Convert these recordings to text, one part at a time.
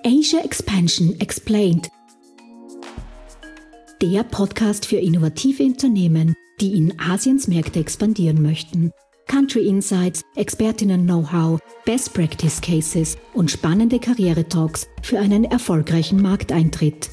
Asia Expansion Explained. Der Podcast für innovative Unternehmen, die in Asiens Märkte expandieren möchten. Country Insights, Expertinnen-Know-how, Best Practice Cases und spannende Karriere-Talks für einen erfolgreichen Markteintritt.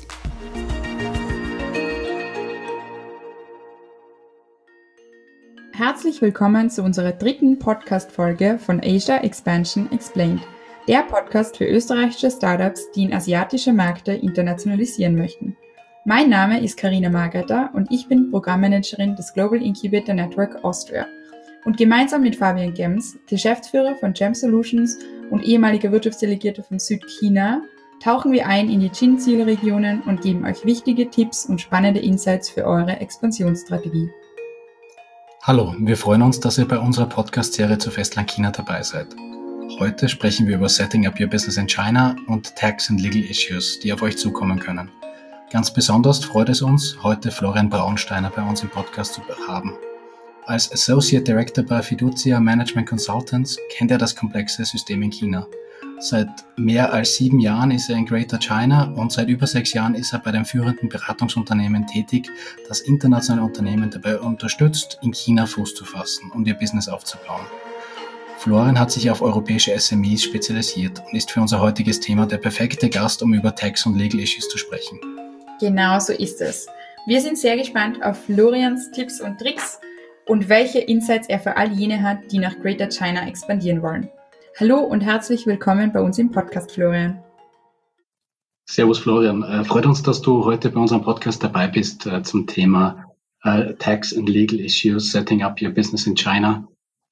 Herzlich willkommen zu unserer dritten Podcast-Folge von Asia Expansion Explained, der Podcast für österreichische Startups, die in asiatische Märkte internationalisieren möchten. Mein Name ist Karina Margretter und ich bin Programmmanagerin des Global Incubator Network Austria. Und gemeinsam mit Fabian Gems, Geschäftsführer von Gem Solutions und ehemaliger Wirtschaftsdelegierter von Südchina, tauchen wir ein in die Chin-Zielregionen und geben euch wichtige Tipps und spannende Insights für eure Expansionsstrategie. Hallo, wir freuen uns, dass ihr bei unserer Podcast-Serie zu Festland China dabei seid. Heute sprechen wir über Setting up your business in China und Tax and Legal Issues, die auf euch zukommen können. Ganz besonders freut es uns, heute Florian Braunsteiner bei uns im Podcast zu haben. Als Associate Director bei Fiducia Management Consultants kennt er das komplexe System in China. Seit mehr als 7 Jahren ist er in Greater China und seit über 6 Jahren ist er bei dem führenden Beratungsunternehmen tätig, das internationale Unternehmen dabei unterstützt, in China Fuß zu fassen und ihr Business aufzubauen. Florian hat sich auf europäische SMEs spezialisiert und ist für unser heutiges Thema der perfekte Gast, um über Tax und Legal Issues zu sprechen. Genau so ist es. Wir sind sehr gespannt auf Florians Tipps und Tricks und welche Insights er für all jene hat, die nach Greater China expandieren wollen. Hallo und herzlich willkommen bei uns im Podcast, Florian. Servus Florian, freut uns, dass du heute bei unserem Podcast dabei bist zum Thema Tax and Legal Issues, Setting up your business in China.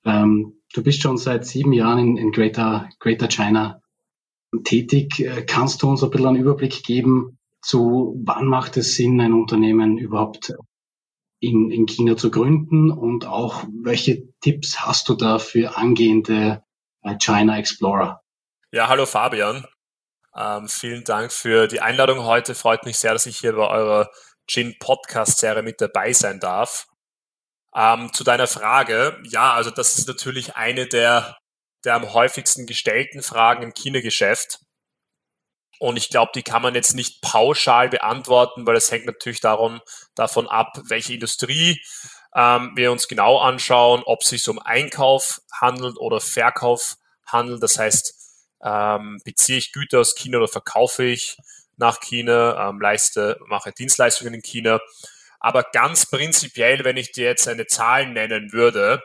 Du bist schon seit 7 Jahren in Greater China tätig. Kannst du uns ein bisschen einen Überblick geben, zu wann macht es Sinn, ein Unternehmen überhaupt in China zu gründen und auch welche Tipps hast du da für angehende China Explorer? Ja, hallo Fabian. Vielen Dank für die Einladung heute. Freut mich sehr, dass ich hier bei eurer Gin-Podcast-Serie mit dabei sein darf. Zu deiner Frage, ja, also das ist natürlich eine der am häufigsten gestellten Fragen im China-Geschäft. Und ich glaube, die kann man jetzt nicht pauschal beantworten, weil es hängt natürlich davon ab, welche Industrie wir uns genau anschauen, ob es sich um Einkauf handelt oder Verkauf handelt. Das heißt, beziehe ich Güter aus China oder verkaufe ich nach China, mache Dienstleistungen in China. Aber ganz prinzipiell, wenn ich dir jetzt eine Zahl nennen würde,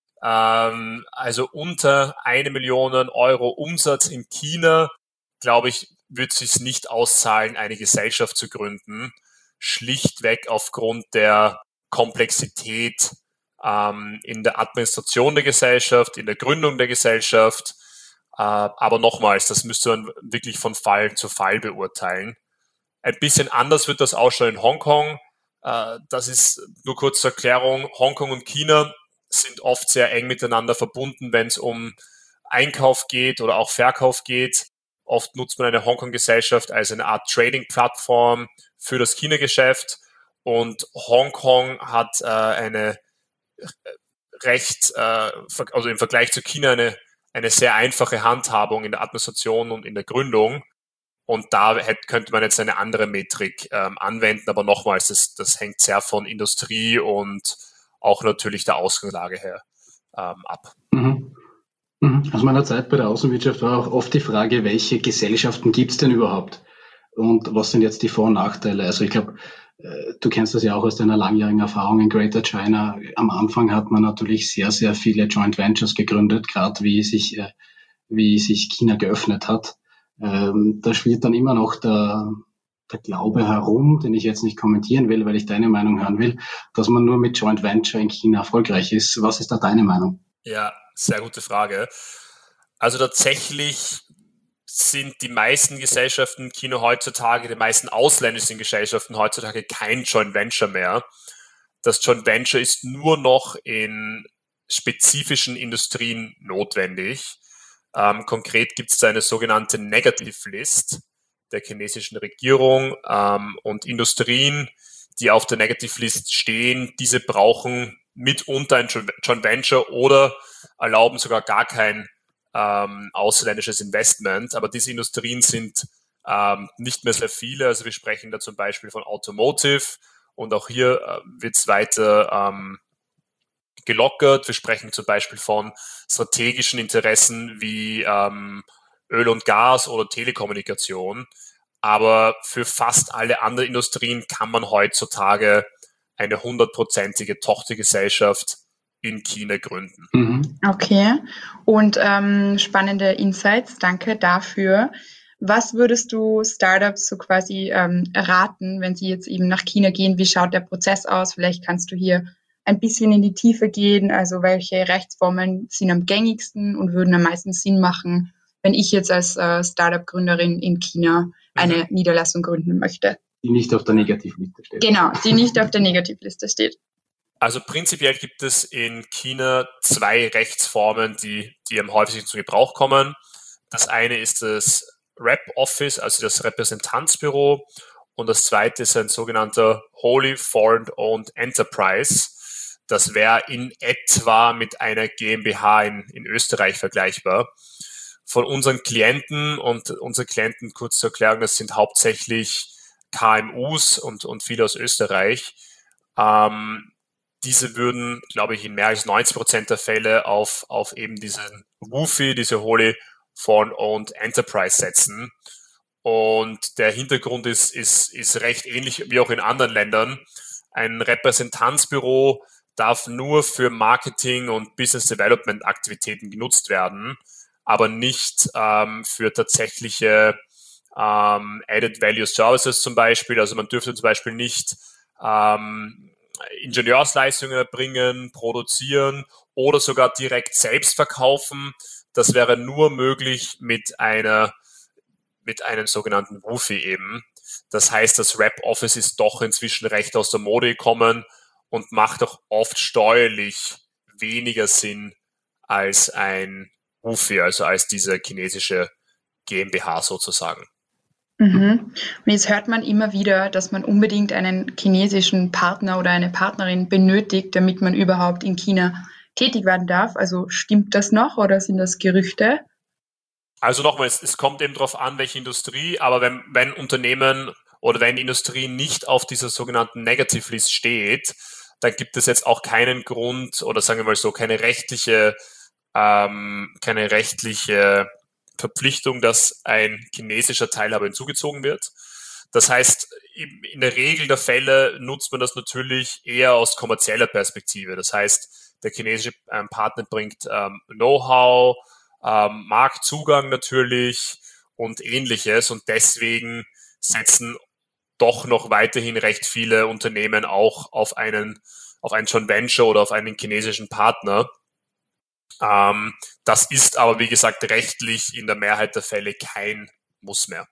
also unter 1 Million Euro Umsatz in China, glaube ich, wird es sich nicht auszahlen, eine Gesellschaft zu gründen, schlichtweg aufgrund der Komplexität in der Administration der Gesellschaft, in der Gründung der Gesellschaft. Aber nochmals, das müsste man wirklich von Fall zu Fall beurteilen. Ein bisschen anders wird das ausschauen in Hongkong. Das ist nur kurz zur Erklärung. Hongkong und China sind oft sehr eng miteinander verbunden, wenn es um Einkauf geht oder auch Verkauf geht. Oft nutzt man eine Hongkong-Gesellschaft als eine Art Trading-Plattform für das China-Geschäft. Und Hongkong hat eine also im Vergleich zu China eine sehr einfache Handhabung in der Administration und in der Gründung. Und da könnte man jetzt eine andere Metrik anwenden. Aber nochmals, das hängt sehr von Industrie und auch natürlich der Ausgangslage her ab. Mhm. Aus meiner Zeit bei der Außenwirtschaft war auch oft die Frage, welche Gesellschaften gibt es denn überhaupt? Und was sind jetzt die Vor- und Nachteile? Also ich glaube, du kennst das ja auch aus deiner langjährigen Erfahrung in Greater China. Am Anfang hat man natürlich sehr, sehr viele Joint Ventures gegründet, gerade wie sich China geöffnet hat. Da schwirrt dann immer noch der Glaube herum, den ich jetzt nicht kommentieren will, weil ich deine Meinung hören will, dass man nur mit Joint Venture in China erfolgreich ist. Was ist da deine Meinung? Ja, sehr gute Frage. Also tatsächlich sind die meisten Gesellschaften in China heutzutage, die meisten ausländischen Gesellschaften heutzutage kein Joint Venture mehr. Das Joint Venture ist nur noch in spezifischen Industrien notwendig. Konkret gibt es da eine sogenannte Negative List der chinesischen Regierung und Industrien, die auf der Negative List stehen, diese brauchen mitunter ein Joint Venture oder erlauben sogar gar kein ausländisches Investment. Aber diese Industrien sind nicht mehr sehr viele. Also wir sprechen da zum Beispiel von Automotive und auch hier wird es weiter gelockert. Wir sprechen zum Beispiel von strategischen Interessen wie Öl und Gas oder Telekommunikation. Aber für fast alle anderen Industrien kann man heutzutage eine 100%ige Tochtergesellschaft in China gründen. Okay, und spannende Insights, danke dafür. Was würdest du Startups so quasi raten, wenn sie jetzt eben nach China gehen? Wie schaut der Prozess aus? Vielleicht kannst du hier ein bisschen in die Tiefe gehen. Also welche Rechtsformen sind am gängigsten und würden am meisten Sinn machen, wenn ich jetzt als Startup-Gründerin in China eine Niederlassung gründen möchte? Die nicht auf der Negativliste steht. Genau, die nicht auf der Negativliste steht. Also prinzipiell gibt es in China 2 Rechtsformen, die am häufigsten zu Gebrauch kommen. Das eine ist das Rep Office, also das Repräsentanzbüro, und das zweite ist ein sogenannter Wholly Foreign Owned Enterprise. Das wäre in etwa mit einer GmbH in Österreich vergleichbar. Von unseren Klienten, und unsere Klienten, kurz zur Erklärung, das sind hauptsächlich KMUs und viele aus Österreich. Diese würden, glaube ich, in mehr als 90% der Fälle auf eben diesen WOFE, diese Wholly Foreign Owned Enterprise setzen. Und der Hintergrund ist recht ähnlich wie auch in anderen Ländern. Ein Repräsentanzbüro darf nur für Marketing und Business Development Aktivitäten genutzt werden, aber nicht für tatsächliche Added Value Services zum Beispiel. Also man dürfte zum Beispiel nicht Ingenieursleistungen erbringen, produzieren oder sogar direkt selbst verkaufen. Das wäre nur möglich mit einem sogenannten WOFE eben. Das heißt, das Rep Office ist doch inzwischen recht aus der Mode gekommen und macht auch oft steuerlich weniger Sinn als ein WOFE, also als diese chinesische GmbH sozusagen. Und jetzt hört man immer wieder, dass man unbedingt einen chinesischen Partner oder eine Partnerin benötigt, damit man überhaupt in China tätig werden darf. Also stimmt das noch oder sind das Gerüchte? Also nochmal, es kommt eben darauf an, welche Industrie, aber wenn Unternehmen oder wenn Industrie nicht auf dieser sogenannten Negative List steht, dann gibt es jetzt auch keinen Grund oder sagen wir mal so, keine rechtliche Verpflichtung, dass ein chinesischer Teilhaber hinzugezogen wird. Das heißt, in der Regel der Fälle nutzt man das natürlich eher aus kommerzieller Perspektive. Das heißt, der chinesische Partner bringt Know-how, Marktzugang natürlich und Ähnliches. Und deswegen setzen doch noch weiterhin recht viele Unternehmen auch auf ein Joint Venture oder auf einen chinesischen Partner. Das ist aber, wie gesagt, rechtlich in der Mehrheit der Fälle kein Muss mehr.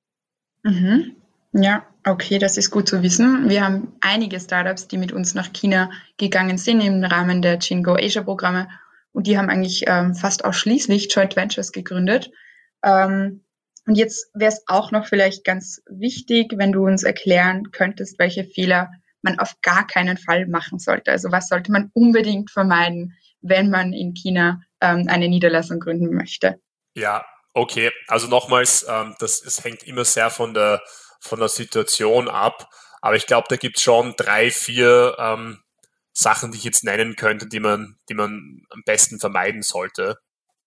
Ja, okay, das ist gut zu wissen. Wir haben einige Startups, die mit uns nach China gegangen sind im Rahmen der Jingo Asia Programme und die haben eigentlich fast ausschließlich Joint Ventures gegründet. Und jetzt wäre es auch noch vielleicht ganz wichtig, wenn du uns erklären könntest, welche Fehler man auf gar keinen Fall machen sollte. Also was sollte man unbedingt vermeiden, wenn man in China eine Niederlassung gründen möchte? Ja, okay. Also nochmals, es hängt immer sehr von der Situation ab. Aber ich glaube, da gibt es schon 3, 4 Sachen, die ich jetzt nennen könnte, die man am besten vermeiden sollte.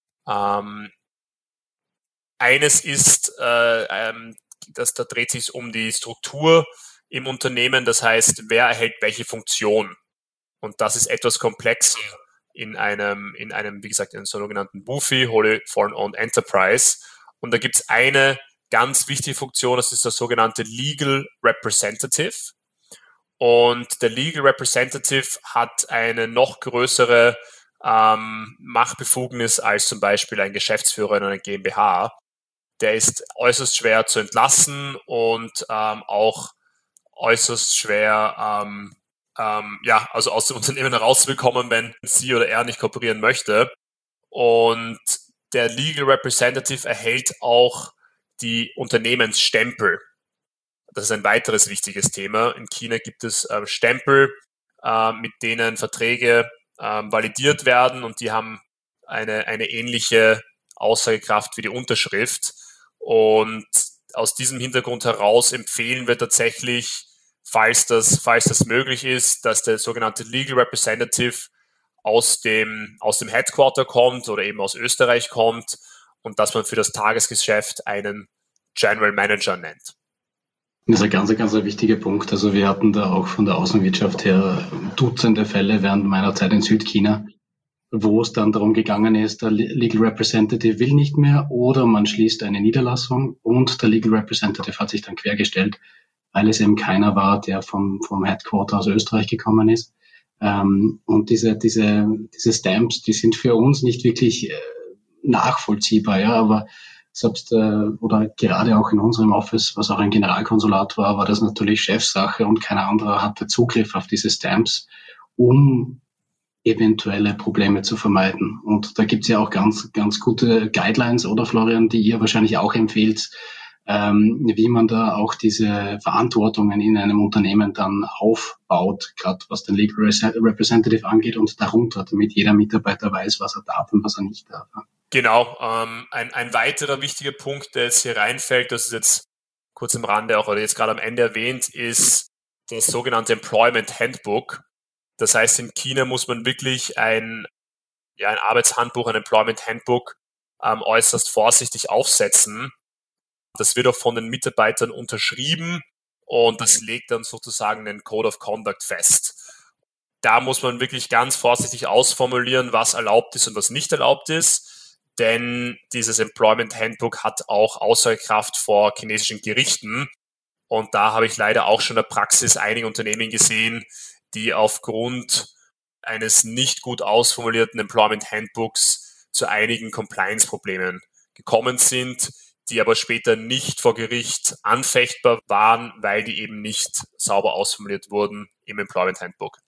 Eines ist, da dreht sich um die Struktur im Unternehmen. Das heißt, wer erhält welche Funktion? Und das ist etwas komplexer in einem, wie gesagt, in einem sogenannten WOFE, Wholly Foreign Owned Enterprise. Und da gibt es eine ganz wichtige Funktion, das ist der sogenannte Legal Representative. Und der Legal Representative hat eine noch größere Machtbefugnis als zum Beispiel ein Geschäftsführer in einer GmbH. Der ist äußerst schwer zu entlassen und auch äußerst schwer also aus dem Unternehmen herauszubekommen, wenn sie oder er nicht kooperieren möchte. Und der Legal Representative erhält auch die Unternehmensstempel. Das ist ein weiteres wichtiges Thema. In China gibt es Stempel, mit denen Verträge validiert werden und die haben eine ähnliche Aussagekraft wie die Unterschrift. Und aus diesem Hintergrund heraus empfehlen wir tatsächlich, falls das möglich ist, dass der sogenannte Legal Representative aus dem Headquarter kommt oder eben aus Österreich kommt und dass man für das Tagesgeschäft einen General Manager nennt. Das ist ein ganz, ganz wichtiger Punkt. Also wir hatten da auch von der Außenwirtschaft her Dutzende Fälle während meiner Zeit in Südchina, wo es dann darum gegangen ist, der Legal Representative will nicht mehr oder man schließt eine Niederlassung und der Legal Representative hat sich dann quergestellt, weil es eben keiner war, der vom Headquarter aus Österreich gekommen ist. Und diese Stamps, die sind für uns nicht wirklich nachvollziehbar, ja, aber selbst oder gerade auch in unserem Office, was auch ein Generalkonsulat war das natürlich Chefsache und kein anderer hatte Zugriff auf diese Stamps, um eventuelle Probleme zu vermeiden. Und da gibt's ja auch ganz, ganz gute Guidelines, oder Florian, die ihr wahrscheinlich auch empfehlt, wie man da auch diese Verantwortungen in einem Unternehmen dann aufbaut, gerade was den Legal Representative angeht und darunter, damit jeder Mitarbeiter weiß, was er darf und was er nicht darf. Genau, ein weiterer wichtiger Punkt, der jetzt hier reinfällt, das ist jetzt kurz am Rande auch oder jetzt gerade am Ende erwähnt, ist das sogenannte Employment Handbook. Das heißt, in China muss man wirklich ein Arbeitshandbuch, ein Employment Handbook äußerst vorsichtig aufsetzen. Das wird auch von den Mitarbeitern unterschrieben und das legt dann sozusagen den Code of Conduct fest. Da muss man wirklich ganz vorsichtig ausformulieren, was erlaubt ist und was nicht erlaubt ist, denn dieses Employment Handbook hat auch Aussagekraft vor chinesischen Gerichten und da habe ich leider auch schon in der Praxis einige Unternehmen gesehen, die aufgrund eines nicht gut ausformulierten Employment Handbooks zu einigen Compliance-Problemen gekommen sind, die aber später nicht vor Gericht anfechtbar waren, weil die eben nicht sauber ausformuliert wurden im Employment Handbook.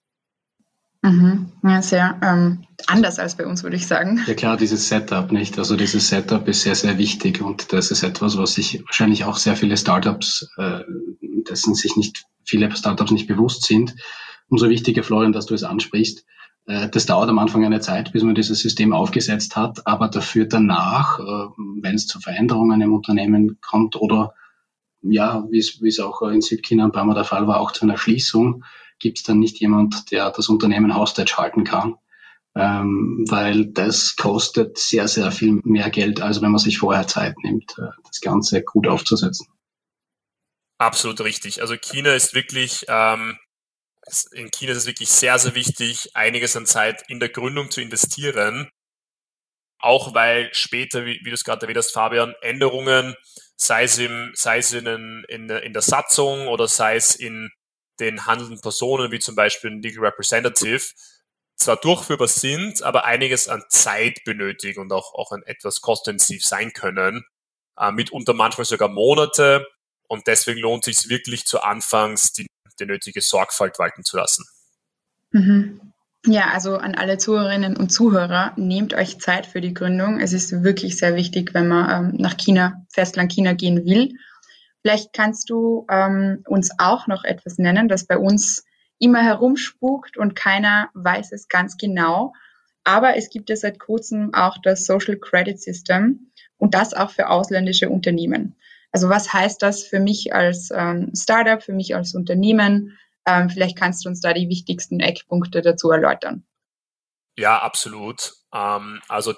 Ja, sehr anders als bei uns, würde ich sagen. Ja klar, dieses Setup nicht. Also dieses Setup ist sehr, sehr wichtig und das ist etwas, was sich wahrscheinlich auch sehr viele Startups, dessen sich nicht viele Startups nicht bewusst sind. Umso wichtiger, Florian, dass du es ansprichst. Das dauert am Anfang eine Zeit, bis man dieses System aufgesetzt hat, aber dafür danach, wenn es zu Veränderungen im Unternehmen kommt oder ja, wie es auch in Südchina ein paar Mal der Fall war, auch zu einer Schließung, gibt es dann nicht jemand, der das Unternehmen hostage halten kann, weil das kostet sehr, sehr viel mehr Geld, als wenn man sich vorher Zeit nimmt, das Ganze gut aufzusetzen. Absolut richtig. Also China ist wirklich in China ist es wirklich sehr, sehr wichtig, einiges an Zeit in der Gründung zu investieren. Auch weil später, wie du es gerade erwähnt hast, Fabian, Änderungen, sei es in der Satzung oder sei es in den handelnden Personen, wie zum Beispiel ein Legal Representative, zwar durchführbar sind, aber einiges an Zeit benötigen und auch an etwas kostenintensiv sein können, mitunter manchmal sogar Monate. Und deswegen lohnt es sich wirklich zu Anfangs die nötige Sorgfalt walten zu lassen. Ja, also an alle Zuhörerinnen und Zuhörer, nehmt euch Zeit für die Gründung. Es ist wirklich sehr wichtig, wenn man nach China, Festland China gehen will. Vielleicht kannst du uns auch noch etwas nennen, das bei uns immer herumspukt und keiner weiß es ganz genau. Aber es gibt ja seit kurzem auch das Social Credit System und das auch für ausländische Unternehmen. Also was heißt das für mich als Startup, für mich als Unternehmen? Vielleicht kannst du uns da die wichtigsten Eckpunkte dazu erläutern. Ja, absolut. Also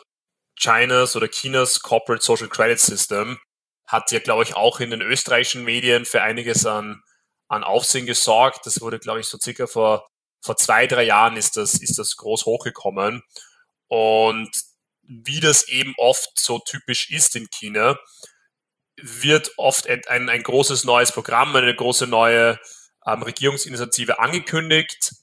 Chinas Corporate Social Credit System hat ja, glaube ich, auch in den österreichischen Medien für einiges an Aufsehen gesorgt. Das wurde, glaube ich, so circa vor 2-3 Jahren ist das groß hochgekommen. Und wie das eben oft so typisch ist in China, wird oft ein großes neues Programm, eine große neue Regierungsinitiative angekündigt.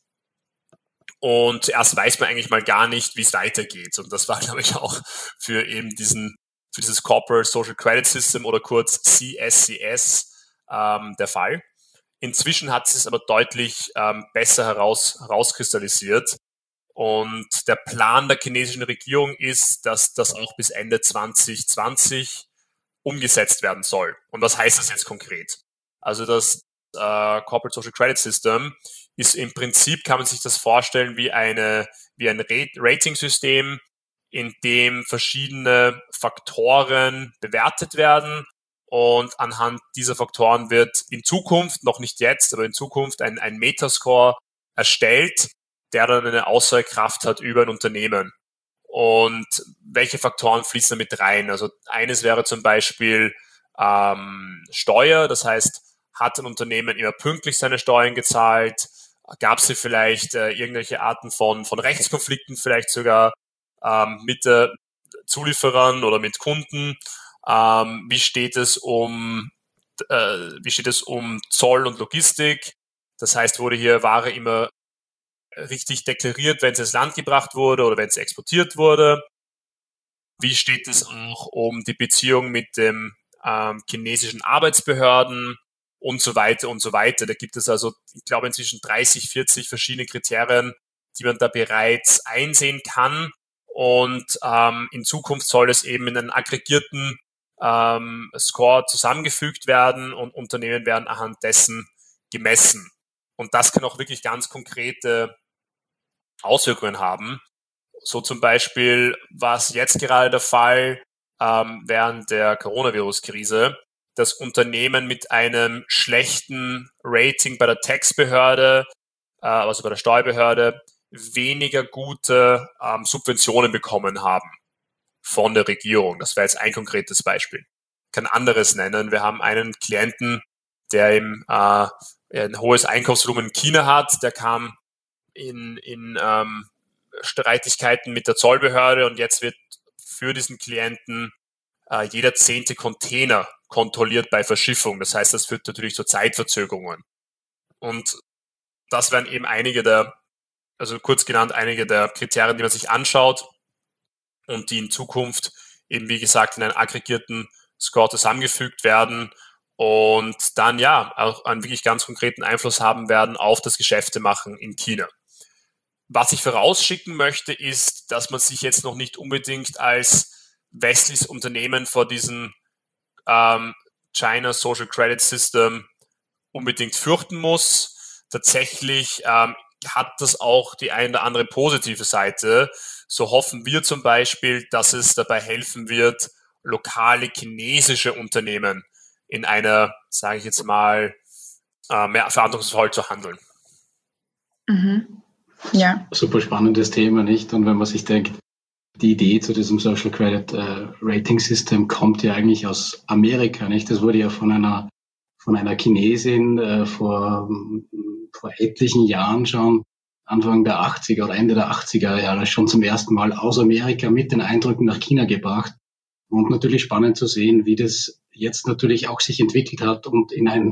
Und zuerst weiß man eigentlich mal gar nicht, wie es weitergeht. Und das war, glaube ich, auch für dieses Corporate Social Credit System oder kurz CSCS der Fall. Inzwischen hat es aber deutlich besser herauskristallisiert. Und der Plan der chinesischen Regierung ist, dass das auch bis Ende 2020 umgesetzt werden soll. Und was heißt das jetzt konkret? Also das Corporate Social Credit System ist im Prinzip, kann man sich das vorstellen, wie ein Rating-System, in dem verschiedene Faktoren bewertet werden Und anhand dieser Faktoren wird in Zukunft, noch nicht jetzt, aber in Zukunft ein Metascore erstellt, der dann eine Aussagekraft hat über ein Unternehmen. Und welche Faktoren fließen da mit rein? Also eines wäre zum Beispiel Steuer, das heißt, hat ein Unternehmen immer pünktlich seine Steuern gezahlt? Gab es hier vielleicht irgendwelche Arten von Rechtskonflikten, vielleicht sogar mit Zulieferern oder mit Kunden? Wie steht es um Zoll und Logistik? Das heißt, wurde hier Ware immer richtig deklariert, wenn es ins Land gebracht wurde oder wenn es exportiert wurde? Wie steht es auch um die Beziehung mit dem chinesischen Arbeitsbehörden und so weiter und so weiter? Da gibt es also, ich glaube, inzwischen 30, 40 verschiedene Kriterien, die man da bereits einsehen kann. Und in Zukunft soll es eben in einen aggregierten Score zusammengefügt werden und Unternehmen werden anhand dessen gemessen. Und das kann auch wirklich ganz konkrete Auswirkungen haben. So zum Beispiel war es jetzt gerade der Fall während der Coronavirus-Krise, dass Unternehmen mit einem schlechten Rating bei der Taxbehörde, also bei der Steuerbehörde, weniger gute Subventionen bekommen haben von der Regierung. Das wäre jetzt ein konkretes Beispiel. Ich kann anderes nennen. Wir haben einen Klienten, der eben ein hohes Einkaufsvolumen in China hat. Der kam in Streitigkeiten mit der Zollbehörde und jetzt wird für diesen Klienten jeder 10. Container kontrolliert bei Verschiffung. Das heißt, das führt natürlich zu Zeitverzögerungen. Und das wären eben einige der Kriterien, die man sich anschaut und die in Zukunft eben, wie gesagt, in einen aggregierten Score zusammengefügt werden und dann ja auch einen wirklich ganz konkreten Einfluss haben werden auf das Geschäftemachen in China. Was ich vorausschicken möchte, ist, dass man sich jetzt noch nicht unbedingt als westliches Unternehmen vor diesem China Social Credit System unbedingt fürchten muss. Tatsächlich hat das auch die eine oder andere positive Seite. So hoffen wir zum Beispiel, dass es dabei helfen wird, lokale chinesische Unternehmen in einer, sage ich jetzt mal, mehr verantwortungsvoll zu handeln. Mhm. Ja. Super spannendes Thema, nicht? Und wenn man sich denkt, die Idee zu diesem Social Credit Rating System kommt ja eigentlich aus Amerika, nicht? Das wurde ja von einer Chinesin vor etlichen Jahren schon, Anfang der 80er oder Ende der 80er Jahre schon zum ersten Mal aus Amerika mit den Eindrücken nach China gebracht. Und natürlich spannend zu sehen, wie das jetzt natürlich auch sich entwickelt hat und in ein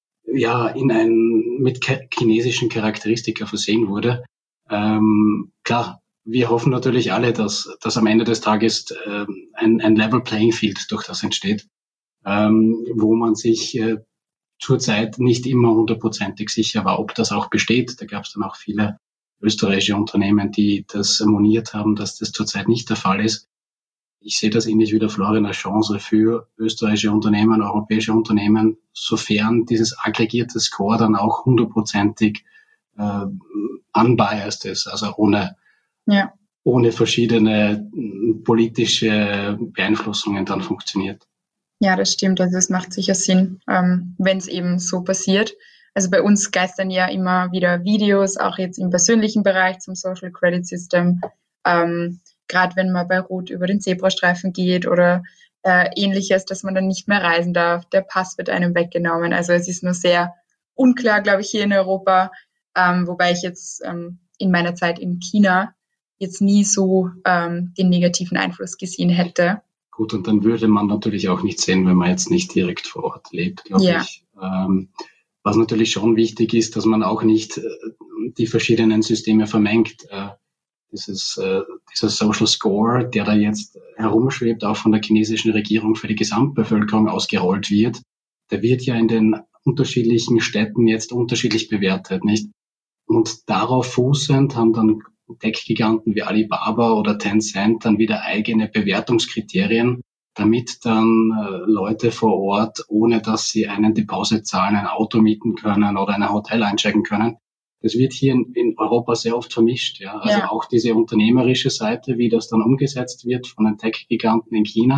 mit chinesischen Charakteristika versehen wurde. Klar, wir hoffen natürlich alle, dass am Ende des Tages ein Level Playing Field durch das entsteht, wo man sich zurzeit nicht immer 100%ig sicher war, ob das auch besteht. Da gab es dann auch viele österreichische Unternehmen, die das moniert haben, dass das zurzeit nicht der Fall ist. Ich sehe das ähnlich wie der Florian als Chance für österreichische Unternehmen, europäische Unternehmen, sofern dieses aggregierte Score dann auch 100%ig unbiased ist, also ohne verschiedene politische Beeinflussungen dann funktioniert. Ja, das stimmt. Also es macht sicher Sinn, wenn es eben so passiert. Also bei uns geistern ja immer wieder Videos, auch jetzt im persönlichen Bereich zum Social Credit System. Gerade wenn man bei Rot über den Zebrastreifen geht oder Ähnliches, dass man dann nicht mehr reisen darf. Der Pass wird einem weggenommen. Also es ist nur sehr unklar, glaube ich, hier in Europa. Wobei ich jetzt in meiner Zeit in China jetzt nie so den negativen Einfluss gesehen hätte. Gut, und dann würde man natürlich auch nicht sehen, wenn man jetzt nicht direkt vor Ort lebt, glaube ich. Was natürlich schon wichtig ist, dass man auch nicht die verschiedenen Systeme vermengt. Dieser Social Score, der da jetzt herumschwebt, auch von der chinesischen Regierung für die Gesamtbevölkerung ausgerollt wird, der wird ja in den unterschiedlichen Städten jetzt unterschiedlich bewertet, nicht? Und darauf fußend haben dann Tech-Giganten wie Alibaba oder Tencent dann wieder eigene Bewertungskriterien, damit dann Leute vor Ort, ohne dass sie einen Deposit zahlen, ein Auto mieten können oder in ein Hotel einchecken können. Das wird hier in Europa sehr oft vermischt. Ja. Also auch diese unternehmerische Seite, wie das dann umgesetzt wird von den Tech-Giganten in China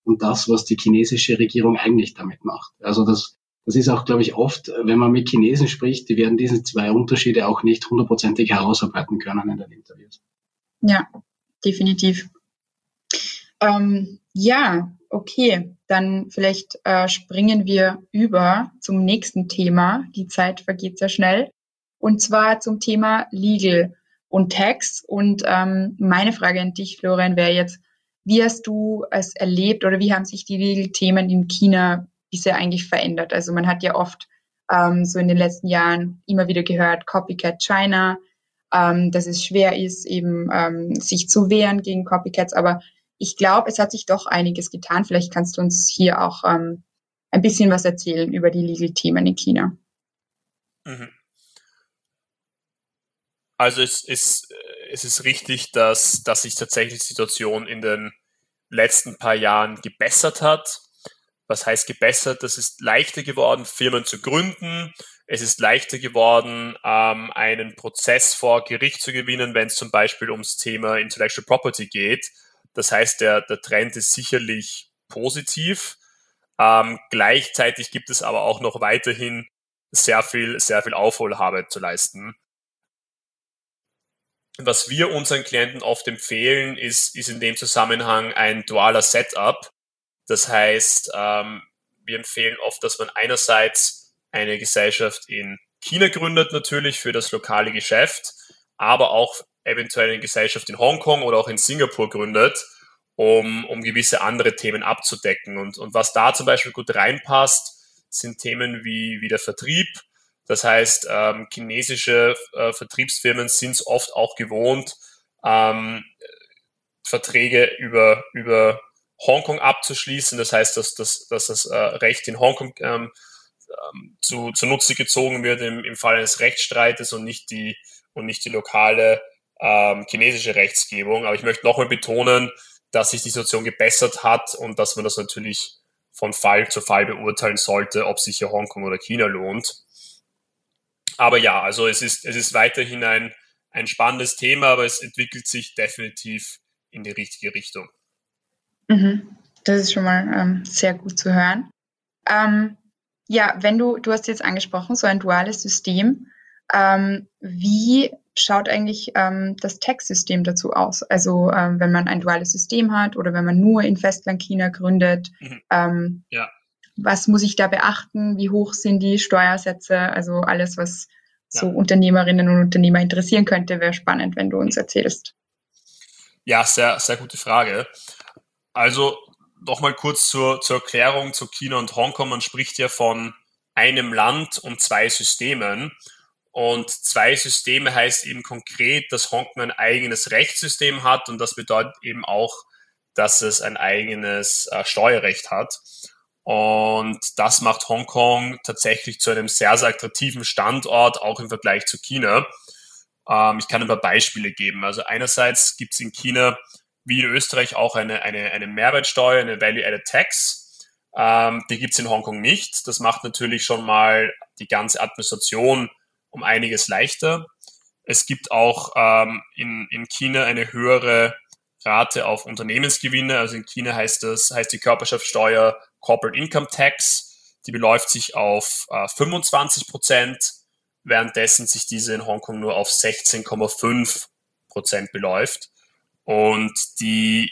und das, was die chinesische Regierung eigentlich damit macht. Also das ist auch, glaube ich, oft, wenn man mit Chinesen spricht, die werden diese zwei Unterschiede auch nicht hundertprozentig herausarbeiten können in den Interviews. Ja, definitiv. Ja, okay, dann vielleicht springen wir über zum nächsten Thema. Die Zeit vergeht sehr schnell. Und zwar zum Thema Legal und Tax. Und meine Frage an dich, Florian, wäre jetzt, wie hast du es erlebt oder wie haben sich die Legal-Themen in China bisher eigentlich verändert? Also man hat ja oft so in den letzten Jahren immer wieder gehört, Copycat China, dass es schwer ist, eben sich zu wehren gegen Copycats. Aber ich glaube, es hat sich doch einiges getan. Vielleicht kannst du uns hier auch ein bisschen was erzählen über die Legal-Themen in China. Mhm. Also es ist richtig, dass sich tatsächlich die Situation in den letzten paar Jahren gebessert hat. Was heißt gebessert? Das ist leichter geworden, Firmen zu gründen. Es ist leichter geworden, einen Prozess vor Gericht zu gewinnen, wenn es zum Beispiel ums Thema Intellectual Property geht. Das heißt, der Trend ist sicherlich positiv. Gleichzeitig gibt es aber auch noch weiterhin sehr viel Aufholarbeit zu leisten. Was wir unseren Klienten oft empfehlen, ist in dem Zusammenhang ein dualer Setup. Das heißt, wir empfehlen oft, dass man einerseits eine Gesellschaft in China gründet, natürlich für das lokale Geschäft, aber auch eventuell eine Gesellschaft in Hongkong oder auch in Singapur gründet, um gewisse andere Themen abzudecken. Und was da zum Beispiel gut reinpasst, sind Themen wie der Vertrieb. Das heißt, chinesische Vertriebsfirmen sind es oft auch gewohnt, Verträge über Hongkong abzuschließen. Das heißt, dass das Recht in Hongkong zunutze gezogen wird im Fall eines Rechtsstreites und nicht die lokale chinesische Rechtsgebung. Aber ich möchte nochmal betonen, dass sich die Situation gebessert hat und dass man das natürlich von Fall zu Fall beurteilen sollte, ob sich hier Hongkong oder China lohnt. Aber ja, also es ist weiterhin ein spannendes Thema, aber es entwickelt sich definitiv in die richtige Richtung. Das ist schon mal sehr gut zu hören. Ja, du hast jetzt angesprochen, so ein duales System. Wie schaut eigentlich das Tax-System dazu aus? Also wenn man ein duales System hat oder wenn man nur in Festlandchina gründet, ja. Was muss ich da beachten? Wie hoch sind die Steuersätze? Also alles, was so Unternehmerinnen und Unternehmer interessieren könnte, wäre spannend, wenn du uns erzählst. Ja, sehr, sehr gute Frage. Also nochmal kurz zur Erklärung zu China und Hongkong. Man spricht ja von einem Land und zwei Systemen. Und zwei Systeme heißt eben konkret, dass Hongkong ein eigenes Rechtssystem hat und das bedeutet eben auch, dass es ein eigenes Steuerrecht hat. Und das macht Hongkong tatsächlich zu einem sehr, sehr attraktiven Standort, auch im Vergleich zu China. Ich kann ein paar Beispiele geben. Also einerseits gibt es in China wie in Österreich auch eine Mehrwertsteuer, eine Value-Added Tax. Die gibt es in Hongkong nicht. Das macht natürlich schon mal die ganze Administration um einiges leichter. Es gibt auch in China eine höhere Rate auf Unternehmensgewinne. Also in China heißt die Körperschaftssteuer Corporate Income Tax. Die beläuft sich auf 25%, währenddessen sich diese in Hongkong nur auf 16,5% beläuft. Und die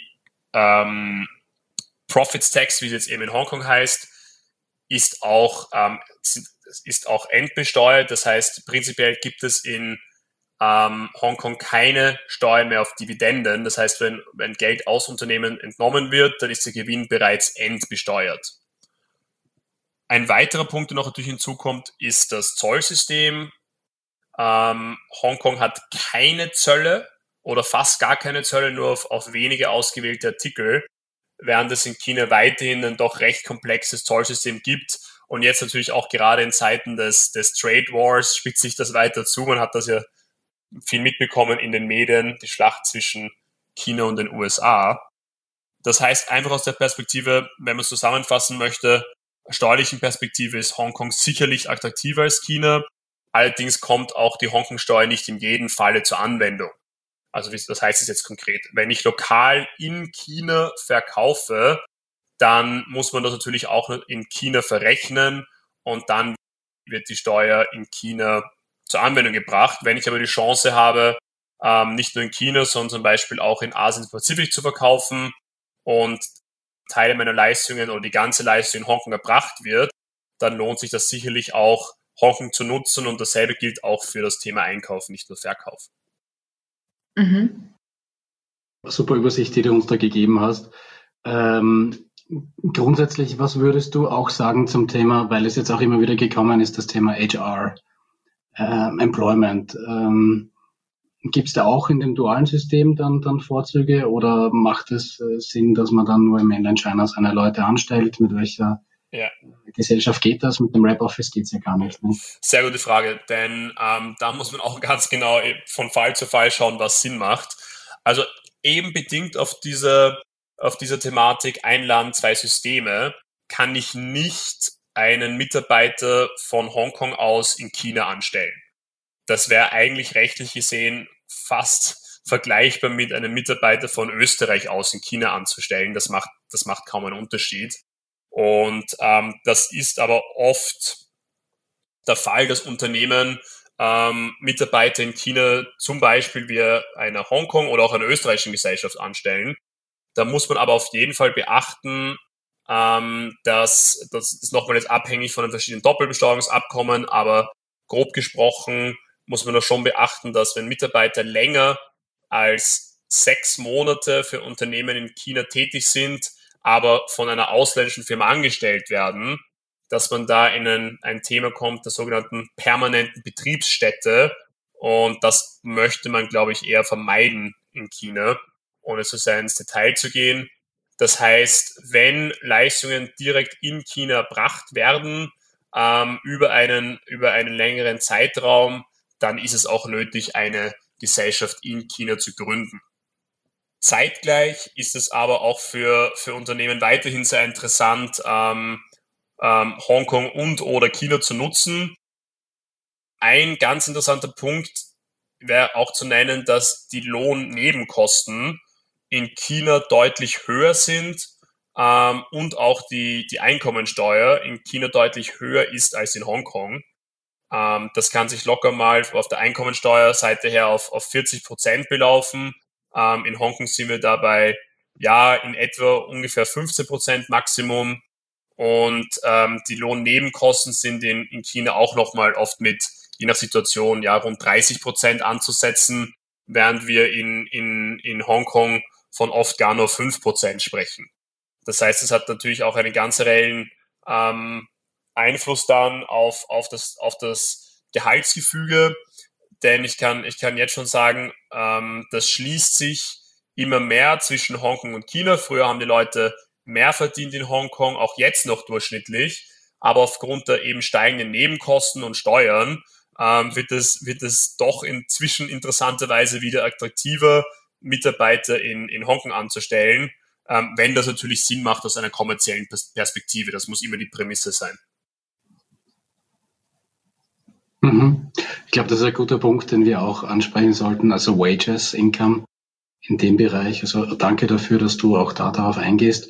Profits Tax, wie es jetzt eben in Hongkong heißt, ist auch endbesteuert. Das heißt, prinzipiell gibt es in Hongkong keine Steuern mehr auf Dividenden. Das heißt, wenn Geld aus Unternehmen entnommen wird, dann ist der Gewinn bereits endbesteuert. Ein weiterer Punkt, der noch natürlich hinzukommt, ist das Zollsystem. Hongkong hat keine Zölle oder fast gar keine Zölle, nur auf wenige ausgewählte Artikel, während es in China weiterhin ein doch recht komplexes Zollsystem gibt. Und jetzt natürlich auch gerade in Zeiten des Trade Wars spitzt sich das weiter zu. Man hat das ja viel mitbekommen in den Medien, die Schlacht zwischen China und den USA. Das heißt, einfach aus der Perspektive, wenn man es zusammenfassen möchte, steuerlichen Perspektive ist Hongkong sicherlich attraktiver als China. Allerdings kommt auch die Hongkong-Steuer nicht in jedem Falle zur Anwendung. Also was heißt es jetzt konkret? Wenn ich lokal in China verkaufe, dann muss man das natürlich auch in China verrechnen und dann wird die Steuer in China zur Anwendung gebracht. Wenn ich aber die Chance habe, nicht nur in China, sondern zum Beispiel auch in Asien-Pazifik zu verkaufen und Teile meiner Leistungen oder die ganze Leistung in Hongkong erbracht wird, dann lohnt sich das sicherlich auch, Hongkong zu nutzen, und dasselbe gilt auch für das Thema Einkauf, nicht nur Verkauf. Mhm. Super Übersicht, die du uns da gegeben hast. Grundsätzlich, was würdest du auch sagen zum Thema, weil es jetzt auch immer wieder gekommen ist, das Thema HR, Employment. Gibt es da auch in dem dualen System dann Vorzüge, oder macht es Sinn, dass man dann nur im Mainland China seine Leute anstellt? Mit welcher Gesellschaft geht das? Mit dem Rep-Office geht es ja gar nicht. Ne? Sehr gute Frage, denn da muss man auch ganz genau von Fall zu Fall schauen, was Sinn macht. Also eben bedingt auf diese Thematik ein Land, zwei Systeme, kann ich nicht einen Mitarbeiter von Hongkong aus in China anstellen. Das wäre eigentlich rechtlich gesehen fast vergleichbar mit einem Mitarbeiter von Österreich aus in China anzustellen. Das macht kaum einen Unterschied. Und das ist aber oft der Fall, dass Unternehmen Mitarbeiter in China zum Beispiel via einer Hongkong oder auch einer österreichischen Gesellschaft anstellen. Da muss man aber auf jeden Fall beachten, dass das ist nochmal jetzt abhängig von den verschiedenen Doppelbesteuerungsabkommen, aber grob gesprochen muss man da schon beachten, dass wenn Mitarbeiter länger als 6 Monate für Unternehmen in China tätig sind, aber von einer ausländischen Firma angestellt werden, dass man da in ein Thema kommt, der sogenannten permanenten Betriebsstätte. Und das möchte man, glaube ich, eher vermeiden in China, ohne so sehr ins Detail zu gehen. Das heißt, wenn Leistungen direkt in China erbracht werden, über einen längeren Zeitraum, dann ist es auch nötig, eine Gesellschaft in China zu gründen. Zeitgleich ist es aber auch für Unternehmen weiterhin sehr interessant, Hongkong und oder China zu nutzen. Ein ganz interessanter Punkt wäre auch zu nennen, dass die Lohnnebenkosten in China deutlich höher sind und auch die Einkommensteuer in China deutlich höher ist als in Hongkong. Das kann sich locker mal auf der Einkommensteuerseite her auf 40% belaufen. In Hongkong sind wir dabei in etwa ungefähr 15% Maximum. Und die Lohnnebenkosten sind in China auch nochmal oft mit, je nach Situation, rund 30% anzusetzen, während wir in Hongkong von oft gar nur 5% sprechen. Das heißt, es hat natürlich auch einen ganz reellen Einfluss dann auf das Gehaltsgefüge, denn ich kann jetzt schon sagen, das schließt sich immer mehr zwischen Hongkong und China. Früher haben die Leute mehr verdient in Hongkong, auch jetzt noch durchschnittlich, aber aufgrund der eben steigenden Nebenkosten und Steuern wird es doch inzwischen interessanterweise wieder attraktiver, Mitarbeiter in Hongkong anzustellen, wenn das natürlich Sinn macht aus einer kommerziellen Perspektive. Das muss immer die Prämisse sein. Ich glaube, das ist ein guter Punkt, den wir auch ansprechen sollten, also Wages, Income in dem Bereich. Also danke dafür, dass du auch darauf eingehst.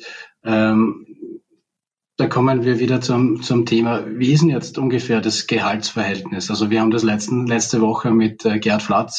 Da kommen wir wieder zum Thema, wie ist denn jetzt ungefähr das Gehaltsverhältnis? Also wir haben das letzte Woche mit Gerd Flatz,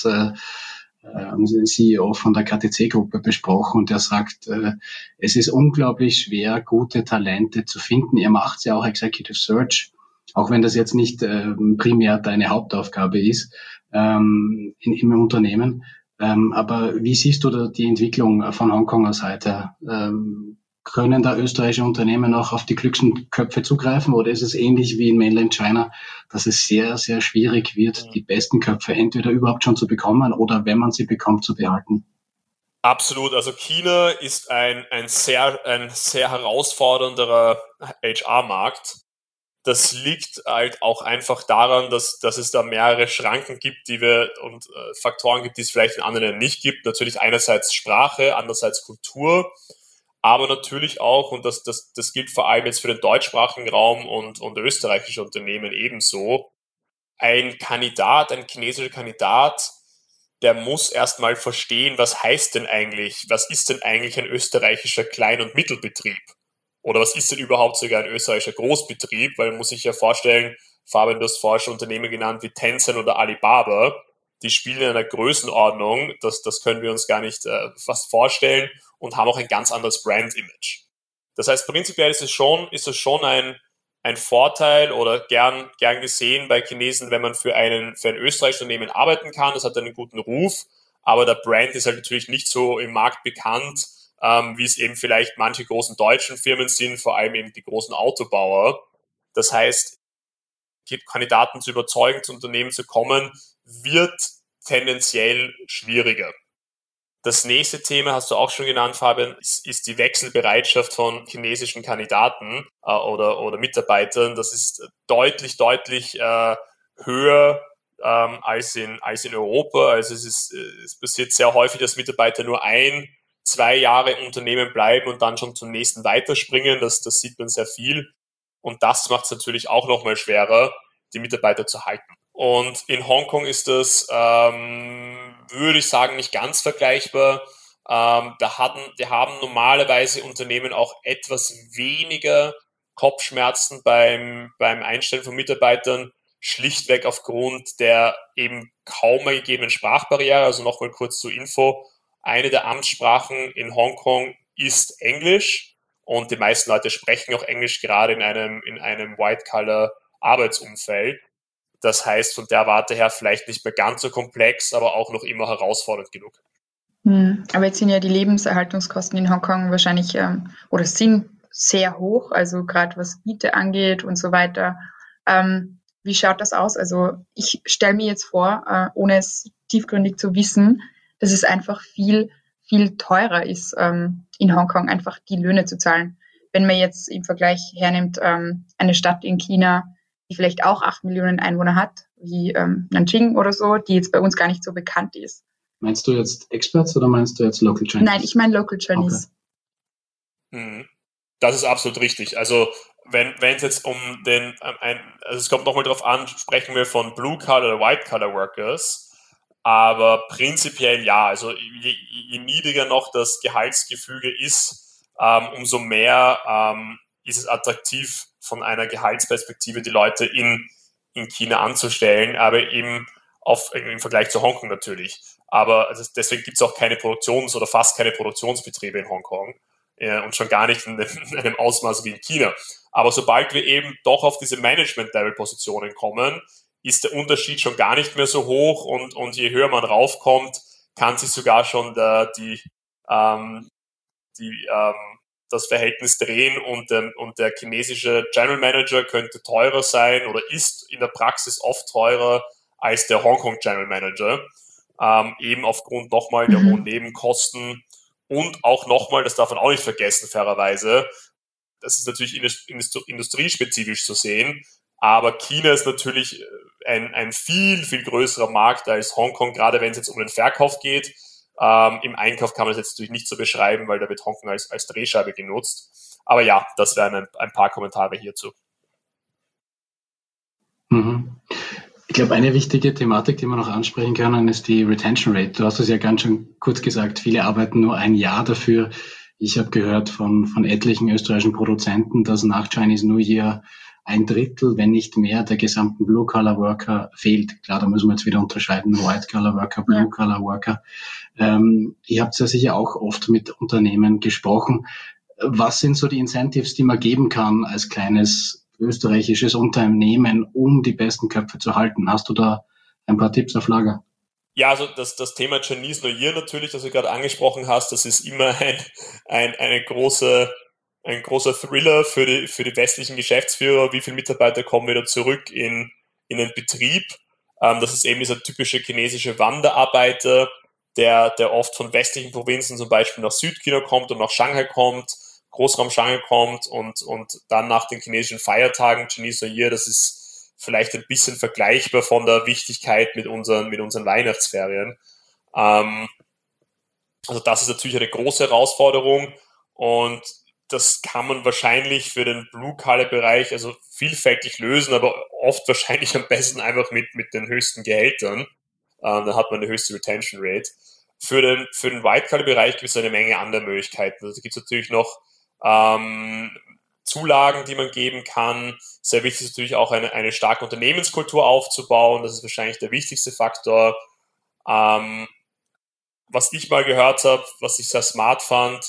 CEO von der KTC-Gruppe, besprochen, und der sagt, es ist unglaublich schwer, gute Talente zu finden. Ihr macht ja auch Executive Search, auch wenn das jetzt nicht primär deine Hauptaufgabe ist im Unternehmen. Aber wie siehst du da die Entwicklung von Hongkonger Seite? Können da österreichische Unternehmen auch auf die klügsten Köpfe zugreifen, oder ist es ähnlich wie in Mainland China, dass es sehr, sehr schwierig wird, die besten Köpfe entweder überhaupt schon zu bekommen oder, wenn man sie bekommt, zu behalten? Absolut. Also China ist ein sehr herausfordernderer HR-Markt. Das liegt halt auch einfach daran, dass es da mehrere Schranken gibt, und Faktoren gibt, die es vielleicht in anderen Ländern nicht gibt. Natürlich einerseits Sprache, andererseits Kultur, aber natürlich auch, und das gilt vor allem jetzt für den deutschsprachigen Raum und österreichische Unternehmen ebenso, ein chinesischer Kandidat, der muss erstmal verstehen, was ist denn eigentlich ein österreichischer Klein- und Mittelbetrieb? Oder was ist denn überhaupt sogar ein österreichischer Großbetrieb? Weil man muss sich ja vorstellen, Fabian, du hast vorher schon Unternehmen genannt wie Tencent oder Alibaba. Die spielen in einer Größenordnung, das können wir uns gar nicht fast vorstellen und haben auch ein ganz anderes Brand-Image. Das heißt, prinzipiell ist es schon ein Vorteil oder gern gesehen bei Chinesen, wenn man für ein österreichisches Unternehmen arbeiten kann. Das hat einen guten Ruf, aber der Brand ist halt natürlich nicht so im Markt bekannt, wie es eben vielleicht manche großen deutschen Firmen sind, vor allem eben die großen Autobauer. Das heißt, Kandidaten zu überzeugen, zu Unternehmen zu kommen, wird tendenziell schwieriger. Das nächste Thema, hast du auch schon genannt, Fabian, ist die Wechselbereitschaft von chinesischen Kandidaten oder Mitarbeitern. Das ist deutlich höher als in Europa. Also es passiert sehr häufig, dass Mitarbeiter nur 1-2 Jahre im Unternehmen bleiben und dann schon zum nächsten weiterspringen. Das sieht man sehr viel. Und das macht es natürlich auch nochmal schwerer, die Mitarbeiter zu halten. Und in Hongkong ist das, würde ich sagen, nicht ganz vergleichbar. Wir haben normalerweise Unternehmen auch etwas weniger Kopfschmerzen beim Einstellen von Mitarbeitern, schlichtweg aufgrund der eben kaum mehr gegebenen Sprachbarriere. Also nochmal kurz zur Info. Eine der Amtssprachen in Hongkong ist Englisch und die meisten Leute sprechen auch Englisch, gerade in einem White-Collar-Arbeitsumfeld. Das heißt, von der Warte her vielleicht nicht mehr ganz so komplex, aber auch noch immer herausfordernd genug. Aber jetzt sind ja die Lebenserhaltungskosten in Hongkong wahrscheinlich oder sind sehr hoch, also gerade was Miete angeht und so weiter. Wie schaut das aus? Also ich stelle mir jetzt vor, ohne es tiefgründig zu wissen, dass es einfach viel teurer ist, in Hongkong einfach die Löhne zu zahlen. Wenn man jetzt im Vergleich hernimmt, eine Stadt in China, die vielleicht auch 8 Millionen Einwohner hat, wie Nanjing oder so, die jetzt bei uns gar nicht so bekannt ist. Meinst du jetzt Experts oder meinst du jetzt Local Chinese? Nein, ich meine Local Chinese. Okay. Das ist absolut richtig. Also wenn es jetzt um also es kommt nochmal drauf an, sprechen wir von Blue-Collar oder White-Collar Workers, aber prinzipiell ja, also je niedriger noch das Gehaltsgefüge ist, umso mehr ist es attraktiv von einer Gehaltsperspektive die Leute in China anzustellen, aber eben im Vergleich zu Hongkong natürlich. Aber also deswegen gibt es auch keine oder fast keine Produktionsbetriebe in Hongkong und schon gar nicht in einem Ausmaß wie in China. Aber sobald wir eben doch auf diese Management-Level-Positionen kommen, ist der Unterschied schon gar nicht mehr so hoch und je höher man raufkommt, kann sich sogar schon das Verhältnis drehen und der chinesische General Manager könnte teurer sein oder ist in der Praxis oft teurer als der Hongkong General Manager, eben aufgrund nochmal der hohen Nebenkosten und auch nochmal, das darf man auch nicht vergessen, fairerweise, das ist natürlich industriespezifisch zu sehen, aber China ist natürlich ein viel größerer Markt als Hongkong, gerade wenn es jetzt um den Verkauf geht. Im Einkauf kann man das jetzt natürlich nicht so beschreiben, weil da wird Hongkong als Drehscheibe genutzt. Aber ja, das wären ein paar Kommentare hierzu. Ich glaube, eine wichtige Thematik, die wir noch ansprechen können, ist die Retention Rate. Du hast es ja ganz schön kurz gesagt, viele arbeiten nur ein Jahr dafür. Ich habe gehört von etlichen österreichischen Produzenten, dass nach Chinese New Year 1/3, wenn nicht mehr, der gesamten Blue-Collar-Worker fehlt. Klar, da müssen wir jetzt wieder unterscheiden, White-Collar-Worker, Blue-Collar-Worker. Ihr habt ja sicher auch oft mit Unternehmen gesprochen. Was sind so die Incentives, die man geben kann als kleines österreichisches Unternehmen, um die besten Köpfe zu halten? Hast du da ein paar Tipps auf Lager? Ja, also das Thema Chinese New Year natürlich, das du gerade angesprochen hast, das ist immer ein großer Thriller für die westlichen Geschäftsführer. Wie viele Mitarbeiter kommen wieder zurück in den Betrieb? Das ist eben dieser typische chinesische Wanderarbeiter, der oft von westlichen Provinzen zum Beispiel nach Südchina kommt und nach Shanghai kommt, Großraum Shanghai kommt und dann nach den chinesischen Feiertagen, Chinese New Year, das ist vielleicht ein bisschen vergleichbar von der Wichtigkeit mit unseren Weihnachtsferien. Also das ist natürlich eine große Herausforderung und das kann man wahrscheinlich für den Blue-Collar-Bereich also vielfältig lösen, aber oft wahrscheinlich am besten einfach mit den höchsten Gehältern. Dann hat man eine höchste Retention Rate. Für den White-Collar-Bereich gibt es eine Menge andere Möglichkeiten. Also gibt es natürlich noch Zulagen, die man geben kann. Sehr wichtig ist natürlich auch eine starke Unternehmenskultur aufzubauen. Das ist wahrscheinlich der wichtigste Faktor. Was ich mal gehört habe, was ich sehr smart fand,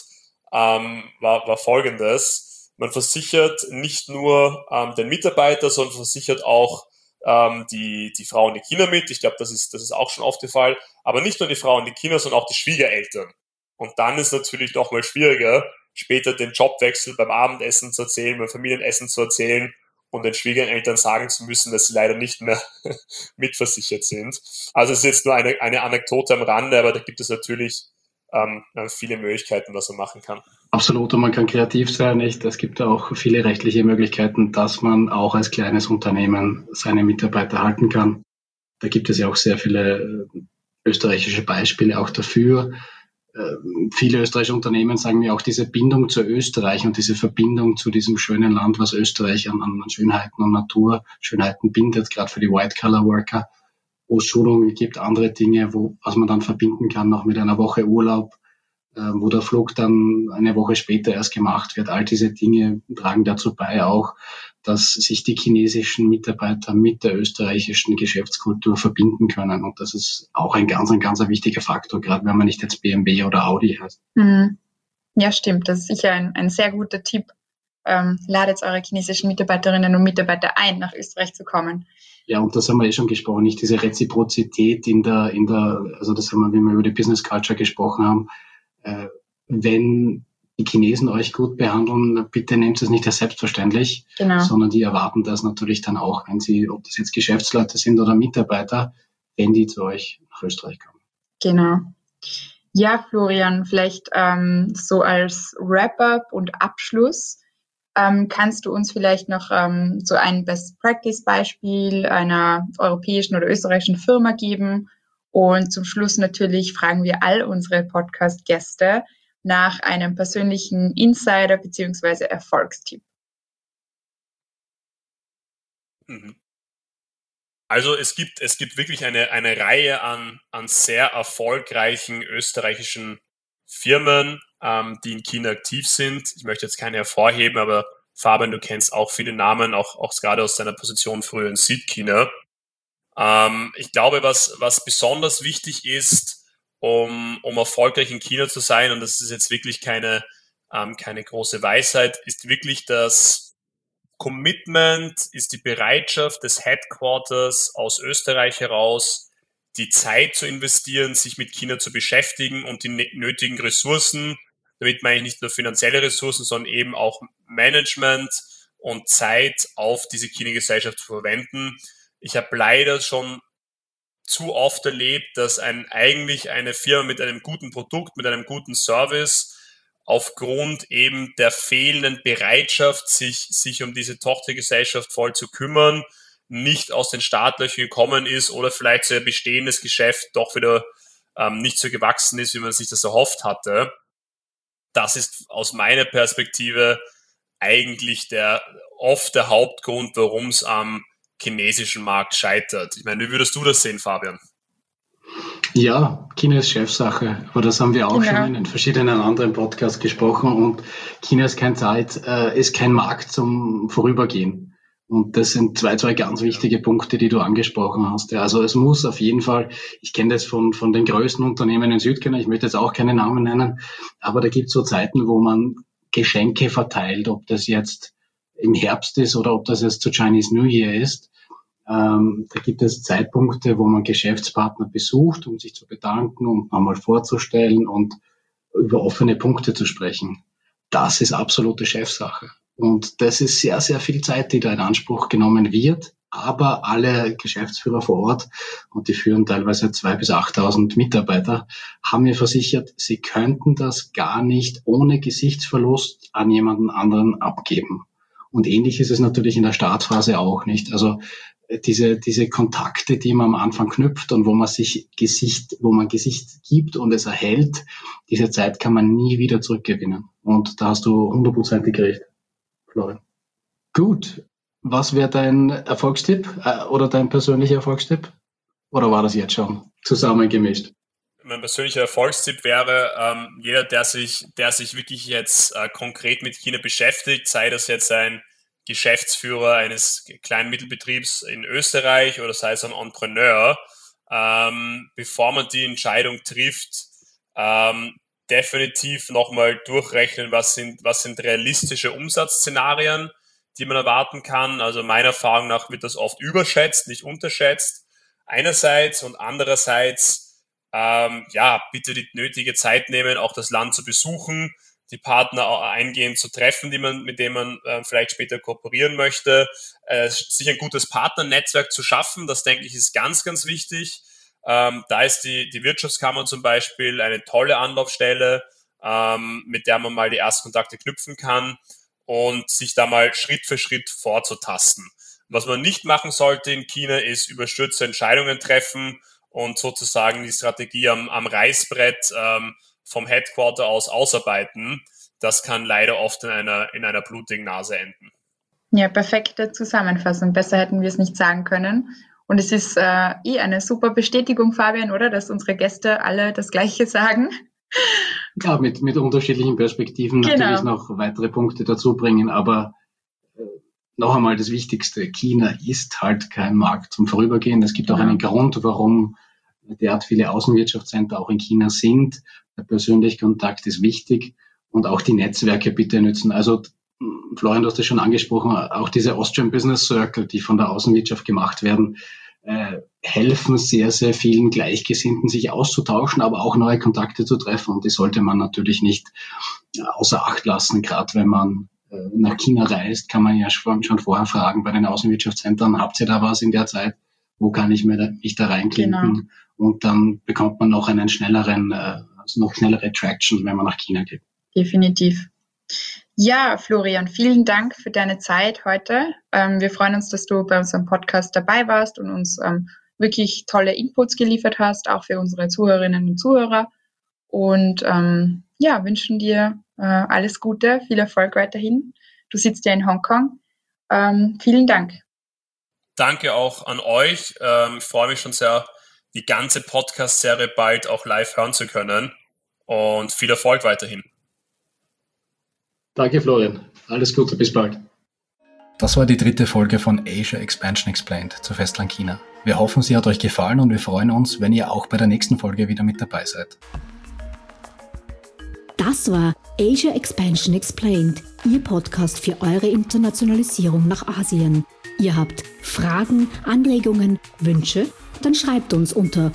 war Folgendes. Man versichert nicht nur den Mitarbeiter, sondern versichert auch die Frau und die Kinder mit. Ich glaube, das ist auch schon oft der Fall. Aber nicht nur die Frau und die Kinder, sondern auch die Schwiegereltern. Und dann ist natürlich noch mal schwieriger, später den Jobwechsel beim Abendessen zu erzählen, beim Familienessen zu erzählen und den Schwiegereltern sagen zu müssen, dass sie leider nicht mehr mitversichert sind. Also es ist jetzt nur eine Anekdote am Rande, aber da gibt es natürlich viele Möglichkeiten, was man machen kann. Absolut, und man kann kreativ sein, nicht? Es gibt auch viele rechtliche Möglichkeiten, dass man auch als kleines Unternehmen seine Mitarbeiter halten kann. Da gibt es ja auch sehr viele österreichische Beispiele auch dafür. Viele österreichische Unternehmen sagen mir auch diese Bindung zu Österreich und diese Verbindung zu diesem schönen Land, was Österreich an Schönheiten und Naturschönheiten bindet, gerade für die White-Collar-Worker, wo es Schulungen gibt, andere Dinge, was man dann verbinden kann, noch mit einer Woche Urlaub, wo der Flug dann eine Woche später erst gemacht wird. All diese Dinge tragen dazu bei auch, dass sich die chinesischen Mitarbeiter mit der österreichischen Geschäftskultur verbinden können. Und das ist auch ein ganz wichtiger Faktor, gerade wenn man nicht jetzt BMW oder Audi heißt. Ja, stimmt. Das ist sicher ein sehr guter Tipp. Ladet eure chinesischen Mitarbeiterinnen und Mitarbeiter ein, nach Österreich zu kommen. Ja, und das haben wir schon gesprochen, nicht diese Reziprozität also das haben wir, wie wir über die Business Culture gesprochen haben. Wenn die Chinesen euch gut behandeln, bitte nehmt es nicht als selbstverständlich, genau, sondern die erwarten das natürlich dann auch, wenn sie, ob das jetzt Geschäftsleute sind oder Mitarbeiter, wenn die zu euch nach Österreich kommen. Genau. Ja, Florian, vielleicht so als Wrap-up und Abschluss, kannst du uns vielleicht noch so ein Best-Practice-Beispiel einer europäischen oder österreichischen Firma geben? Und zum Schluss natürlich fragen wir all unsere Podcast-Gäste nach einem persönlichen Insider- bzw. Erfolgstipp. Also es gibt wirklich eine Reihe an sehr erfolgreichen österreichischen Firmen, die in China aktiv sind. Ich möchte jetzt keine hervorheben, aber Fabian, du kennst auch viele Namen, auch gerade aus deiner Position früher in Südchina. Ich glaube, was besonders wichtig ist, um erfolgreich in China zu sein, und das ist jetzt wirklich keine große Weisheit, ist wirklich das Commitment, ist die Bereitschaft des Headquarters aus Österreich heraus, die Zeit zu investieren, sich mit China zu beschäftigen und die nötigen Ressourcen, damit meine ich nicht nur finanzielle Ressourcen, sondern eben auch Management und Zeit auf diese China-Gesellschaft zu verwenden. Ich habe leider schon zu oft erlebt, dass eigentlich eine Firma mit einem guten Produkt, mit einem guten Service aufgrund eben der fehlenden Bereitschaft, sich um diese Tochtergesellschaft voll zu kümmern, nicht aus den Startlöchern gekommen ist oder vielleicht so ein bestehendes Geschäft doch wieder nicht so gewachsen ist, wie man sich das erhofft hatte. Das ist aus meiner Perspektive eigentlich oft der Hauptgrund, warum es am chinesischen Markt scheitert. Ich meine, wie würdest du das sehen, Fabian? Ja, China ist Chefsache, aber das haben wir auch schon in verschiedenen anderen Podcasts gesprochen, und China ist ist kein Markt zum Vorübergehen. Und das sind zwei ganz wichtige Punkte, die du angesprochen hast. Ja, also es muss auf jeden Fall, ich kenne das von den größten Unternehmen in Südchina, ich möchte jetzt auch keine Namen nennen, aber da gibt es so Zeiten, wo man Geschenke verteilt, ob das jetzt im Herbst ist oder ob das jetzt zu Chinese New Year ist. Da gibt es Zeitpunkte, wo man Geschäftspartner besucht, um sich zu bedanken und einmal vorzustellen und über offene Punkte zu sprechen. Das ist absolute Chefsache. Und das ist sehr, sehr viel Zeit, die da in Anspruch genommen wird. Aber alle Geschäftsführer vor Ort, und die führen teilweise 2.000 bis 8.000 Mitarbeiter, haben mir versichert, sie könnten das gar nicht ohne Gesichtsverlust an jemanden anderen abgeben. Und ähnlich ist es natürlich in der Startphase auch nicht. Also diese Kontakte, die man am Anfang knüpft und wo man Gesicht gibt und es erhält, diese Zeit kann man nie wieder zurückgewinnen. Und da hast du 100% recht, Florian. Gut. Was wäre dein Erfolgstipp oder dein persönlicher Erfolgstipp? Oder war das jetzt schon zusammengemischt? mein persönlicher Erfolgstipp wäre, jeder, der sich wirklich jetzt konkret mit China beschäftigt, sei das jetzt ein Geschäftsführer eines kleinen Mittelbetriebs in Österreich oder sei es ein Entrepreneur, bevor man die Entscheidung trifft, definitiv nochmal durchrechnen, was sind realistische Umsatzszenarien, die man erwarten kann. Also meiner Erfahrung nach wird das oft überschätzt, nicht unterschätzt. Einerseits und andererseits, bitte die nötige Zeit nehmen, auch das Land zu besuchen, die Partner eingehend zu treffen, mit denen man vielleicht später kooperieren möchte, sich ein gutes Partnernetzwerk zu schaffen, das denke ich ist ganz, ganz wichtig. Da ist die Wirtschaftskammer zum Beispiel eine tolle Anlaufstelle, mit der man mal die Erstkontakte knüpfen kann und sich da mal Schritt für Schritt vorzutasten. Was man nicht machen sollte in China, ist überstürzte Entscheidungen treffen und sozusagen die Strategie am Reißbrett vom Headquarter aus ausarbeiten. Das kann leider oft in einer blutigen Nase enden. Ja, perfekte Zusammenfassung. Besser hätten wir es nicht sagen können. Und es ist eine super Bestätigung, Fabian, oder? Dass unsere Gäste alle das Gleiche sagen. Klar, mit unterschiedlichen Perspektiven natürlich noch weitere Punkte dazu bringen, aber noch einmal das Wichtigste, China ist halt kein Markt zum Vorübergehen. Es gibt auch einen Grund, warum derart viele Außenwirtschaftscenter auch in China sind. Der persönliche Kontakt ist wichtig und auch die Netzwerke bitte nützen. Also Florian, du hast das schon angesprochen, auch diese Austrian Business Circle, die von der Außenwirtschaft gemacht werden, helfen sehr, sehr vielen Gleichgesinnten, sich auszutauschen, aber auch neue Kontakte zu treffen. Und die sollte man natürlich nicht außer Acht lassen. Gerade wenn man nach China reist, kann man ja schon vorher fragen bei den Außenwirtschaftszentren, habt ihr da was in der Zeit? Wo kann ich mich da reinklinken? Genau. Und dann bekommt man noch noch schnellere Traction, wenn man nach China geht. Definitiv. Ja, Florian, vielen Dank für deine Zeit heute. Wir freuen uns, dass du bei unserem Podcast dabei warst und uns wirklich tolle Inputs geliefert hast, auch für unsere Zuhörerinnen und Zuhörer. Und wünschen dir alles Gute, viel Erfolg weiterhin. Du sitzt ja in Hongkong. Vielen Dank. Danke auch an euch. Ich freue mich schon sehr, die ganze Podcast-Serie bald auch live hören zu können. Und viel Erfolg weiterhin. Danke, Florian. Alles Gute, bis bald. Das war die 3. Folge von Asia Expansion Explained zu Festland China. Wir hoffen, sie hat euch gefallen und wir freuen uns, wenn ihr auch bei der nächsten Folge wieder mit dabei seid. Das war Asia Expansion Explained, Ihr Podcast für eure Internationalisierung nach Asien. Ihr habt Fragen, Anregungen, Wünsche? Dann schreibt uns unter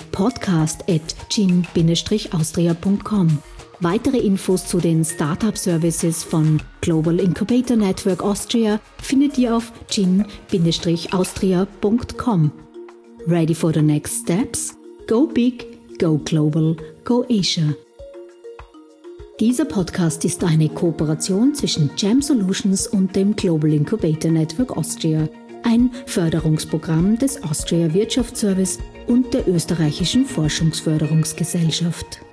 podcast@jin-austria.com. Weitere Infos zu den Startup-Services von Global Incubator Network Austria findet ihr auf jin-austria.com. Ready for the next steps? Go big, go global, go Asia. Dieser Podcast ist eine Kooperation zwischen Jam Solutions und dem Global Incubator Network Austria, ein Förderungsprogramm des Austria Wirtschaftsservice und der österreichischen Forschungsförderungsgesellschaft.